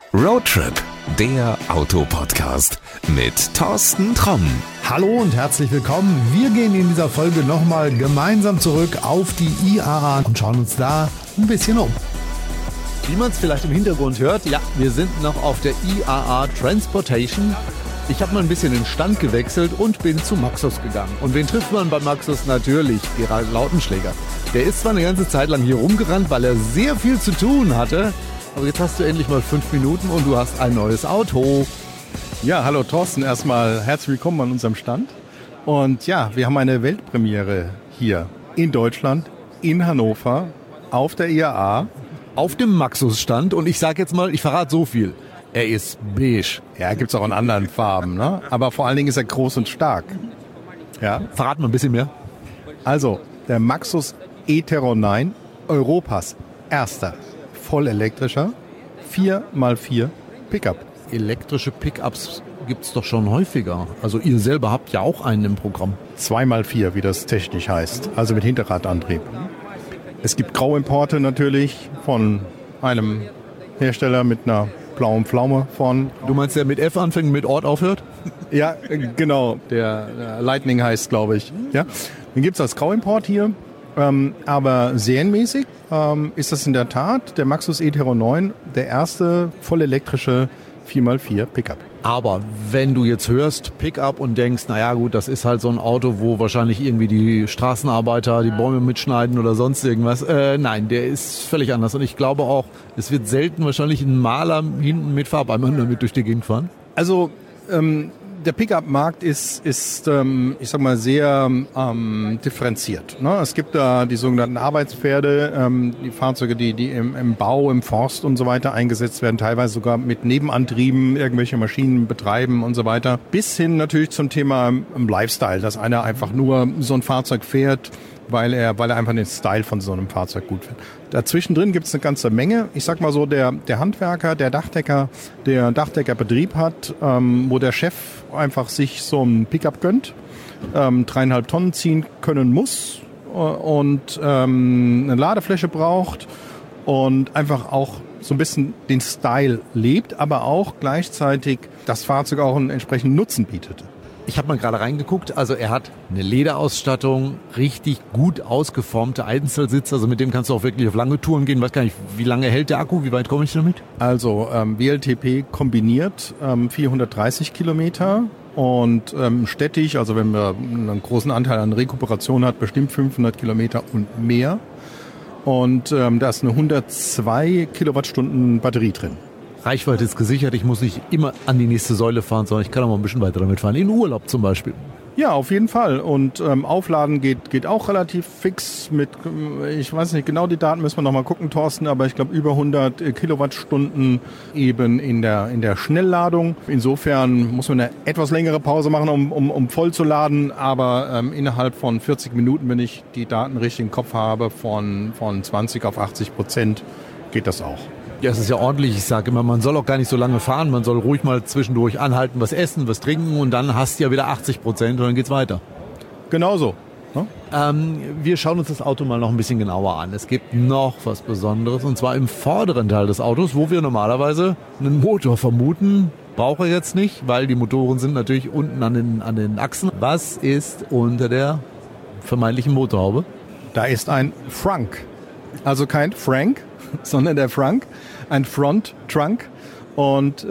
Roadtrip, der Autopodcast mit Thorsten Tromm. Hallo und herzlich willkommen. Wir gehen in dieser Folge nochmal gemeinsam zurück auf die IAA und schauen uns da ein bisschen um. Wie man es vielleicht im Hintergrund hört, ja, wir sind noch auf der IAA Transportation. Ich habe mal ein bisschen den Stand gewechselt und bin zu Maxus gegangen. Und wen trifft man bei Maxus? Natürlich Gerald Lautenschläger. Der ist zwar eine ganze Zeit lang hier rumgerannt, weil er sehr viel zu tun hatte, aber jetzt hast du endlich mal 5 Minuten und du hast ein neues Auto. Ja, hallo Thorsten, erstmal herzlich willkommen an unserem Stand. Und ja, wir haben eine Weltpremiere hier in Deutschland, in Hannover, auf der IAA. Auf dem Maxus-Stand und ich sage jetzt mal, ich verrate so viel. Er ist beige. Ja, gibt's auch in anderen Farben, ne? Aber vor allen Dingen ist er groß und stark. Ja. Verrat mal ein bisschen mehr. Also, der Maxus e-tron 9, Europas erster vollelektrischer 4x4 Pickup. Elektrische Pickups gibt's doch schon häufiger. Also ihr selber habt ja auch einen im Programm. 2x4, wie das technisch heißt, also mit Hinterradantrieb. Es gibt Grauimporte natürlich von einem Hersteller mit einer blauen Pflaume vorn. Du meinst, der mit F anfängt, mit Ort aufhört? Ja, genau. Der Lightning heißt, glaube ich. Ja. Den gibt es als Grauimport hier. Aber serienmäßig ist das in der Tat der Maxus e-tron 9 der erste vollelektrische 4x4 Pickup. Aber wenn du jetzt hörst Pickup und denkst, naja gut, das ist halt so ein Auto, wo wahrscheinlich irgendwie die Straßenarbeiter die Bäume mitschneiden oder sonst irgendwas. Nein, der ist völlig anders. Und ich glaube auch, es wird selten wahrscheinlich ein Maler hinten mit Farbeimern damit durch die Gegend fahren. Also der Pickup-Markt ist ich sag mal, sehr differenziert. Ne? Es gibt da die sogenannten Arbeitspferde, die Fahrzeuge, die im Bau, im Forst und so weiter eingesetzt werden, teilweise sogar mit Nebenantrieben irgendwelche Maschinen betreiben und so weiter. Bis hin natürlich zum Thema Lifestyle, dass einer einfach nur so ein Fahrzeug fährt, weil er einfach den Style von so einem Fahrzeug gut findet. Dazwischen drin gibt es eine ganze Menge. Ich sag mal so, der Handwerker, der Dachdecker Betrieb hat, wo der Chef einfach sich so einen Pickup gönnt, 3,5 Tonnen ziehen können muss und eine Ladefläche braucht und einfach auch so ein bisschen den Style lebt, aber auch gleichzeitig das Fahrzeug auch einen entsprechenden Nutzen bietet. Ich habe mal gerade reingeguckt, also er hat eine Lederausstattung, richtig gut ausgeformte Einzelsitze, also mit dem kannst du auch wirklich auf lange Touren gehen. Weiß gar nicht, wie lange hält der Akku, wie weit komme ich damit? Also WLTP kombiniert 430 Kilometer und städtisch, also wenn man einen großen Anteil an Rekuperation hat, bestimmt 500 Kilometer und mehr. Und da ist eine 102 Kilowattstunden Batterie drin. Reichweite ist gesichert, ich muss nicht immer an die nächste Säule fahren, sondern ich kann auch mal ein bisschen weiter damit fahren, in Urlaub zum Beispiel. Ja, auf jeden Fall. Und Aufladen geht auch relativ fix mit, ich weiß nicht, genau die Daten müssen wir noch mal gucken, Thorsten, aber ich glaube über 100 Kilowattstunden eben in der Schnellladung. Insofern muss man eine etwas längere Pause machen, um voll zu laden, aber innerhalb von 40 Minuten, wenn ich die Daten richtig im Kopf habe, von 20 auf 80% geht das auch. Ja, es ist ja ordentlich. Ich sage immer, man soll auch gar nicht so lange fahren. Man soll ruhig mal zwischendurch anhalten, was essen, was trinken und dann hast du ja wieder 80% und dann geht's weiter. Genau so. Ne? Wir schauen uns das Auto mal noch ein bisschen genauer an. Es gibt noch was Besonderes und zwar im vorderen Teil des Autos, wo wir normalerweise einen Motor vermuten. Braucht er jetzt nicht, weil die Motoren sind natürlich unten an den Achsen. Was ist unter der vermeintlichen Motorhaube? Da ist ein Frunk. Also kein Frank, sondern der Frunk, ein Front Trunk. Und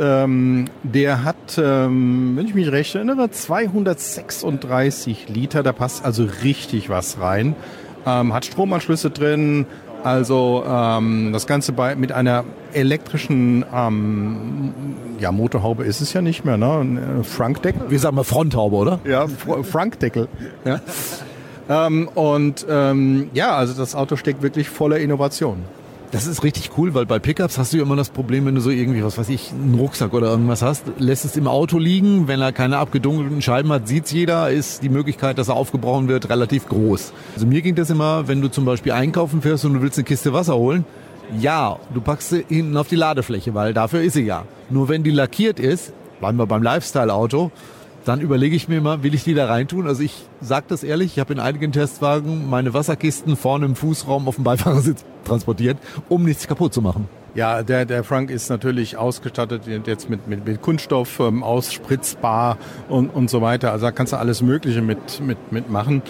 der hat, wenn ich mich recht erinnere, 236 Liter. Da passt also richtig was rein. Hat Stromanschlüsse drin. Also das Ganze mit einer elektrischen Motorhaube ist es ja nicht mehr, ne? Frunkdeckel. Wir sagen mal Fronthaube, oder? Ja, Frunkdeckel. Ja. Also das Auto steckt wirklich voller Innovation. Das ist richtig cool, weil bei Pickups hast du ja immer das Problem, wenn du so irgendwie, was weiß ich, einen Rucksack oder irgendwas hast, lässt es im Auto liegen. Wenn er keine abgedunkelten Scheiben hat, sieht's jeder, ist die Möglichkeit, dass er aufgebrochen wird, relativ groß. Also mir ging das immer, wenn du zum Beispiel einkaufen fährst und du willst eine Kiste Wasser holen, ja, du packst sie hinten auf die Ladefläche, weil dafür ist sie ja. Nur wenn die lackiert ist, bleiben wir beim Lifestyle-Auto, dann überlege ich mir mal, will ich die da reintun? Also ich sage das ehrlich, ich habe in einigen Testwagen meine Wasserkisten vorne im Fußraum auf dem Beifahrersitz transportiert, um nichts kaputt zu machen. Ja, der Frank ist natürlich ausgestattet jetzt mit Kunststoff, ausspritzbar und so weiter. Also da kannst du alles Mögliche mit machen.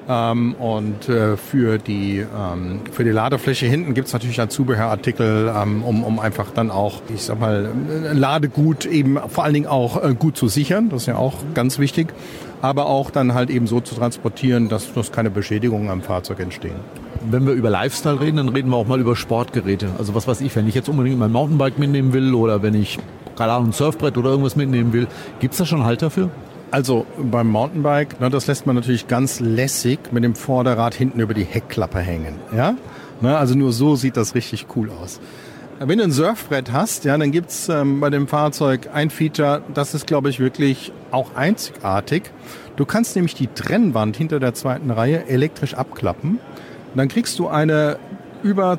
Für die Ladefläche hinten gibt's natürlich dann Zubehörartikel, um einfach dann auch, ich sag mal, Ladegut eben vor allen Dingen auch gut zu sichern. Das ist ja auch ganz wichtig. Aber auch dann halt eben so zu transportieren, dass keine Beschädigungen am Fahrzeug entstehen. Wenn wir über Lifestyle reden, dann reden wir auch mal über Sportgeräte. Also was weiß ich, wenn ich jetzt unbedingt mein Mountainbike mitnehmen will oder wenn ich, keine Ahnung, ein Surfbrett oder irgendwas mitnehmen will, gibt's da schon einen Halt dafür? Also beim Mountainbike, das lässt man natürlich ganz lässig mit dem Vorderrad hinten über die Heckklappe hängen. Ja? Also nur so sieht das richtig cool aus. Wenn du ein Surfbrett hast, ja, dann gibt's bei dem Fahrzeug ein Feature, das ist, glaube ich, wirklich auch einzigartig. Du kannst nämlich die Trennwand hinter der zweiten Reihe elektrisch abklappen. Und dann kriegst du eine über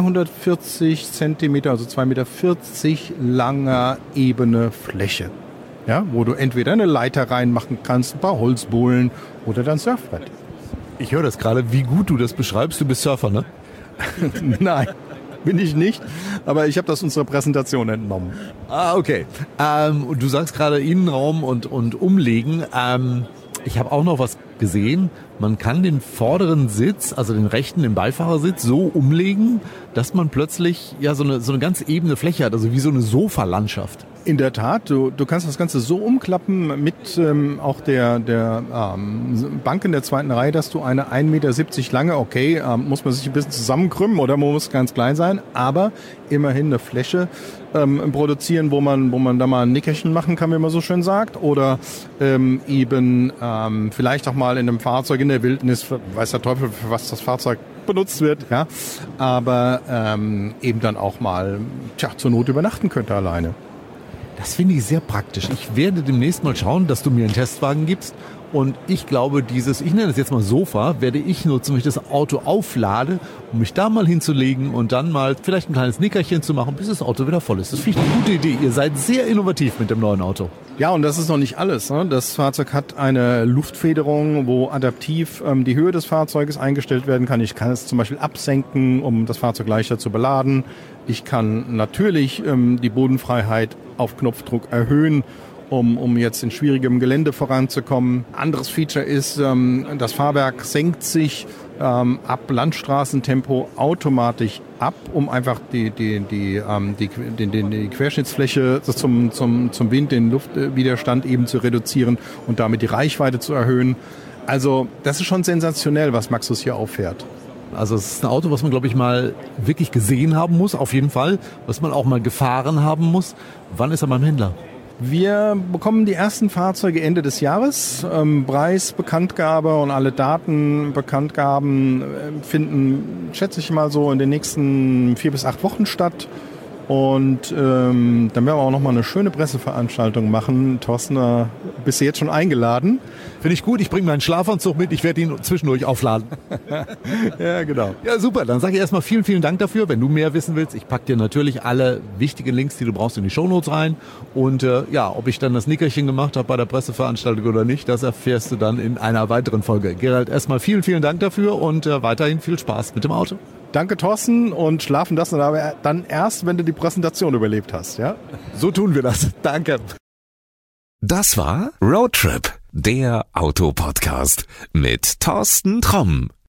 240 Zentimeter, also 2,40 Meter langer ebene Fläche. Ja, wo du entweder eine Leiter reinmachen kannst, ein paar Holzbohlen oder dein Surfbrett. Ich höre das gerade, wie gut du das beschreibst. Du bist Surfer, ne? Nein, bin ich nicht. Aber ich habe das unserer Präsentation entnommen. Ah, okay. Du sagst gerade Innenraum und umlegen. Ich habe auch noch was gesehen. Man kann den vorderen Sitz, also den rechten, den Beifahrersitz, so umlegen, dass man plötzlich ja so eine ganz ebene Fläche hat, also wie so eine Sofalandschaft. In der Tat, du kannst das Ganze so umklappen mit auch der Bank in der zweiten Reihe, dass du eine 1,70 Meter lange, muss man sich ein bisschen zusammenkrümmen oder man muss ganz klein sein, aber immerhin eine Fläche produzieren, wo man da mal ein Nickerchen machen kann, wie man so schön sagt, oder vielleicht auch mal in einem Fahrzeug in der Wildnis, weiß der Teufel, für was das Fahrzeug benutzt wird, ja, aber eben dann auch mal zur Not übernachten könnte alleine. Das finde ich sehr praktisch. Ich werde demnächst mal schauen, dass du mir einen Testwagen gibst. Und ich glaube, ich nenne das jetzt mal Sofa, werde ich nutzen, wenn ich das Auto auflade, um mich da mal hinzulegen und dann mal vielleicht ein kleines Nickerchen zu machen, bis das Auto wieder voll ist. Das finde ich eine gute Idee. Ihr seid sehr innovativ mit dem neuen Auto. Ja, und das ist noch nicht alles. Ne? Das Fahrzeug hat eine Luftfederung, wo adaptiv die Höhe des Fahrzeuges eingestellt werden kann. Ich kann es zum Beispiel absenken, um das Fahrzeug leichter zu beladen. Ich kann natürlich die Bodenfreiheit auf Knopfdruck erhöhen, um jetzt in schwierigem Gelände voranzukommen. Anderes Feature ist, das Fahrwerk senkt sich ab Landstraßentempo automatisch ab, um einfach die Querschnittsfläche zum Wind, den Luftwiderstand eben zu reduzieren und damit die Reichweite zu erhöhen. Also das ist schon sensationell, was Maxus hier auffährt. Also es ist ein Auto, was man, glaube ich, mal wirklich gesehen haben muss, auf jeden Fall. Was man auch mal gefahren haben muss. Wann ist er beim Händler? Wir bekommen die ersten Fahrzeuge Ende des Jahres. Preisbekanntgabe und alle Datenbekanntgaben finden, schätze ich mal so, in den nächsten 4 bis 8 Wochen statt. Und dann werden wir auch noch mal eine schöne Presseveranstaltung machen. Thorsten, bist du jetzt schon eingeladen? Finde ich gut, ich bringe meinen Schlafanzug mit, ich werde ihn zwischendurch aufladen. Ja, genau. Ja, super, dann sage ich erstmal vielen, vielen Dank dafür. Wenn du mehr wissen willst, ich packe dir natürlich alle wichtigen Links, die du brauchst, in die Shownotes rein. Und ob ich dann das Nickerchen gemacht habe bei der Presseveranstaltung oder nicht, das erfährst du dann in einer weiteren Folge. Gerald, erstmal vielen, vielen Dank dafür und weiterhin viel Spaß mit dem Auto. Danke, Thorsten, und schlafen das aber dann erst, wenn du die Präsentation überlebt hast, ja? So tun wir das. Danke. Das war Roadtrip, der Autopodcast mit Thorsten Tromm.